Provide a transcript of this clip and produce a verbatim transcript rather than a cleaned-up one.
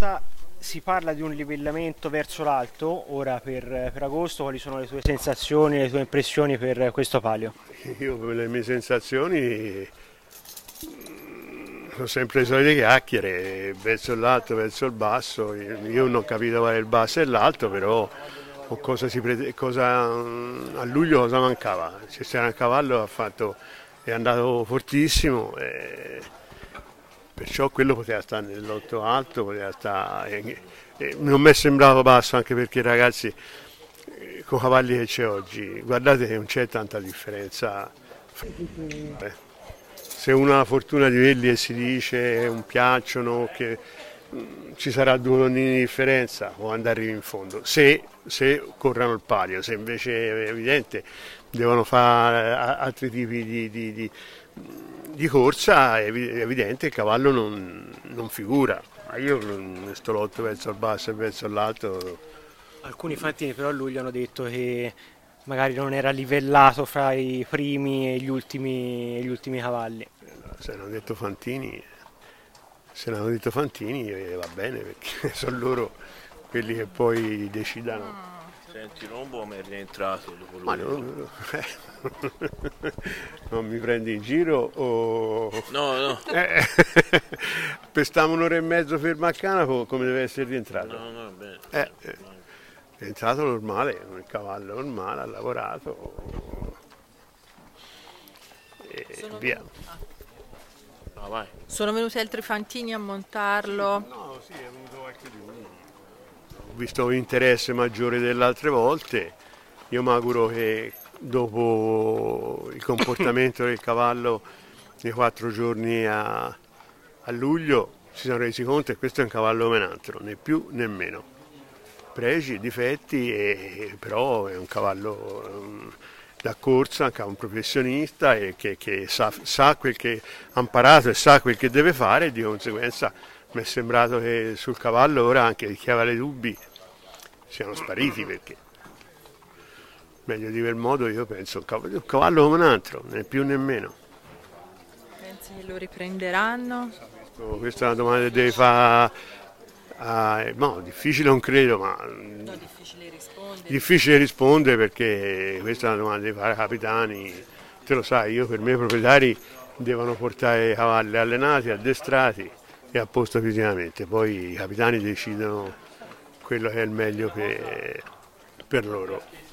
corsa si parla di un livellamento verso l'alto ora per, per agosto. Quali sono le tue sensazioni, le tue impressioni per questo palio? Io per le mie sensazioni sono sempre le solite chiacchiere, verso l'alto, verso il basso. Io non ho capito qual è il basso e l'alto, però cosa si prete- cosa, a luglio cosa mancava? C'era un cavallo, ha fatto, è andato fortissimo, e perciò quello poteva stare nell'otto alto, poteva stare, e- e non mi è sembrato basso, anche perché ragazzi, eh, con i cavalli che c'è oggi, guardate che non c'è tanta differenza. Eh, Se uno ha la fortuna di vederli e si dice un piacciono, che mh, ci sarà due tonnini di differenza o andare in fondo, se, se corrono il palio, se invece è evidente devono fare altri tipi di, di, di, di corsa, è evidente che il cavallo non, non figura. Ma io non sto lotto verso il basso e verso l'alto. Alcuni fantini però a luglio hanno detto che magari non era livellato fra i primi e gli ultimi, e gli ultimi cavalli. Se l'hanno detto Fantini, se l'hanno detto Fantini eh, va bene, perché sono loro quelli che poi decidano. Senti, Rombo mi è rientrato dopo Ma lui. non, eh, non mi prendi in giro o... No, no, Eh, per stare un'ora e mezzo fermo a Canaco come deve essere rientrato? no, no, bene. Eh, eh, è entrato normale, un cavallo normale, ha lavorato e Sono via. venuti, ah, No, vai. sono venuti altri fantini a montarlo. No, sì, è venuto qualche giorno. Ho visto interesse maggiore delle altre volte. Io mi auguro che dopo il comportamento del cavallo nei quattro giorni a, a luglio si sono resi conto che questo è un cavallo come un altro, né più né meno. Pregi e difetti, e, però è un cavallo um, da corsa, un professionista e che, che sa, sa quel che ha imparato e sa quel che deve fare, e di conseguenza mi è sembrato che sul cavallo ora anche chi aveva dei dubbi siano spariti, perché meglio di quel modo io penso un cavallo, un cavallo come un altro, né più né meno. Pensi che lo riprenderanno? Questa è una domanda che devi fare. Ah, no, difficile non credo, ma No, difficile rispondere. difficile rispondere, perché questa è una domanda di fare ai capitani. Te lo sai, io per me i proprietari devono portare i cavalli allenati, addestrati e a posto fisicamente, poi i capitani decidono quello che è il meglio per, per loro.